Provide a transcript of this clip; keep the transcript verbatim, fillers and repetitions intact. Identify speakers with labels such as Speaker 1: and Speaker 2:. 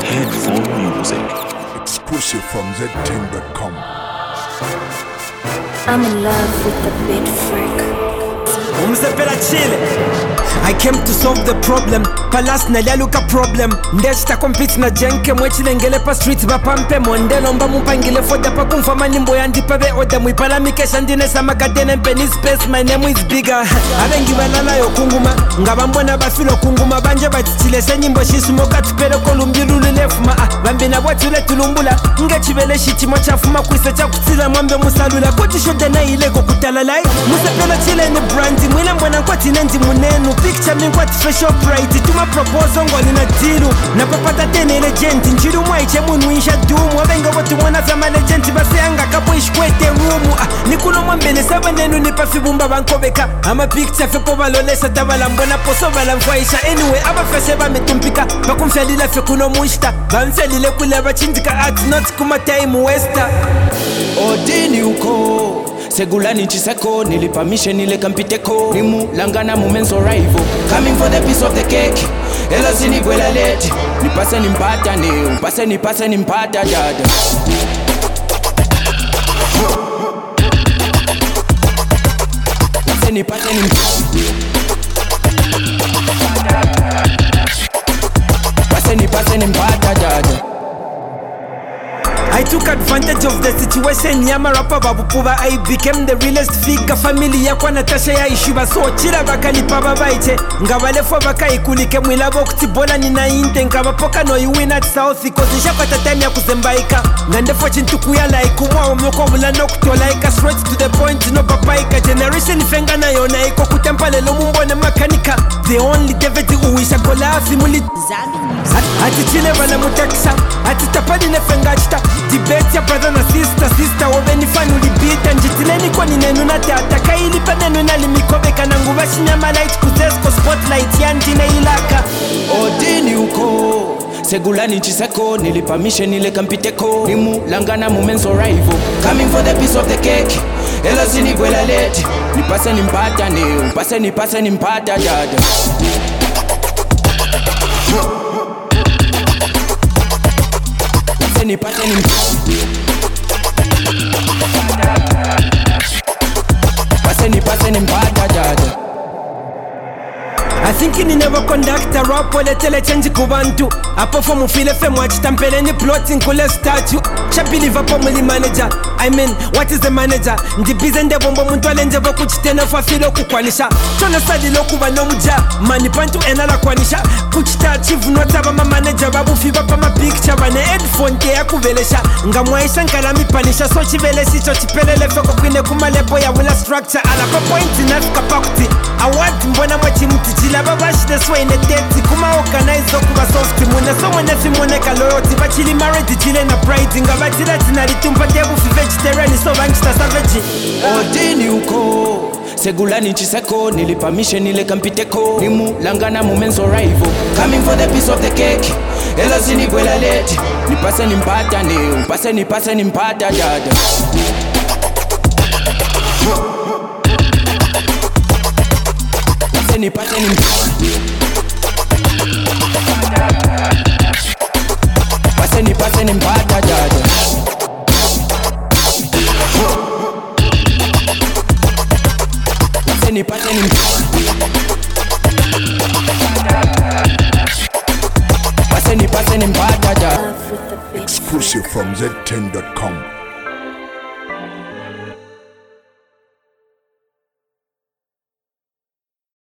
Speaker 1: Headphone Music.
Speaker 2: Exclusive from Z ten dot com.
Speaker 3: I'm in love with the beat freak.
Speaker 4: Umsepela chile. I came to solve the problem. Palas na lialuka problem. Ndesta compete na jenke mwechile ngele pa streets bapampe mondelo mba mupangile foda pa kumfama nimbo yandipa be oda mwipala mikesha ndine sama gadene mpeni space my name is bigger. Abengi balala yo kunguma ngabambona bafilo kunguma banje batitile se nyimbo shisumoka tupele kolumbilu lefuma bambina bwatule tulumbula ngechibele shitimo chafuma kwisa chakutila mwambe musalula kuti shode na ilego kutalalai musepela chile ni brandi mwina mbona nkwati nendi munenu picture mi nkwati fresh up right tuma proposal ngoli na dilu na papata tene legend njiru mwaiche munu insha dumu wabenga watu mwana zama legend basi anga kapo ishkwete rumu ah, nikuno mwambele saba nenu nipa fibumba bankobeka ama picture fepo balolesa tabala mbona poso bala mfwaisha anyway aba feshe ba metumpika bakumfyalila fe kuno muishta bamfyalile kule bachindika at not kuma time westa
Speaker 5: Odini uko Segulani chiseko nilipa mission ile kampiteko Nimu langana moments arrival Coming for the piece of the cake Elo sini gwela leti Nipase nimpata ni Umpase nipase nimpata dada Nipase nipase nimpata Nipase nipase nimpata dada
Speaker 4: I took advantage of the situation. Yama rapper babupuba. I became the realest figure. Family yakwa natasha ya ishiba. So chila baka nipa babaiche. Ngabalefa baka ikulike mwilabo kutibola nina inte. Ngabapoka no you win at south. Cause nishapata time ya kuzembaika. Ngandefo chintukuya like umwa umyoko mulano kutolaika. Straight to the point no papaika. Generation ifenga na yona iko kutempa lelo mumbone makanika. The only devil uwisha kola afi muli Ati chile wana muteksa Ati tapadi nefenga chita Debate ya brother na sister Sister wabeni fan ulibita Njitileni kwa ninenu na teata Kaili panenu na limikobe Kanangu bashi nyama light kuzesko Spotlight ya ndine ilaka
Speaker 5: Odini uko Segulani chiseko Nilipa mission ile kampiteko Nimu langana moments arrival Coming for the piece of the cake Elo sini gwela leti Nipase nimpata ni Umpase nipase nimpata dada Nipate nimpata Pase nipase nimpata dada
Speaker 4: I think you never conduct a rap or tele change kubantu Apo for mufile fe mwachi tampele ni plotting kule statue Chapi for muli manager I mean, what is the manager? Ndi bizende bombo muntu alenje boku chitena fa filo kukwanisha Chona sadi loku ba no muja Mani pantu enala kwanisha Kuchita achieve notaba ma manager Babu fiba pa ma picture Bane headphone ke ya kuvelesha Nga mwaisha nkala mi panisha So chivelesi cho chipelele feko kwine kumalepo ya wula structure Ala pa point inafika pakuti Award mbona mwachi mtijila Babashi this way in the date Kuma organize okuba soft Muna so mwene fi mwoneka loyalty Bachili married chile na pride Nga batila tinari tumpa tebu fi vegetarian So banchita savage
Speaker 5: Odini uko Segulani chiseko Nilipa mission ile kampiteko Nimu langana moments arrival Coming for the piece of the cake Elo sini gwela leti Nipase nimpata ni Umpase nipase nimpata dada Nipase nipase nimpata Pase nipase nimpata dada Pase nipase nimpata Pase nipase nimpata dada
Speaker 3: Love with the beat.
Speaker 2: Exclusive from Z ten dot com.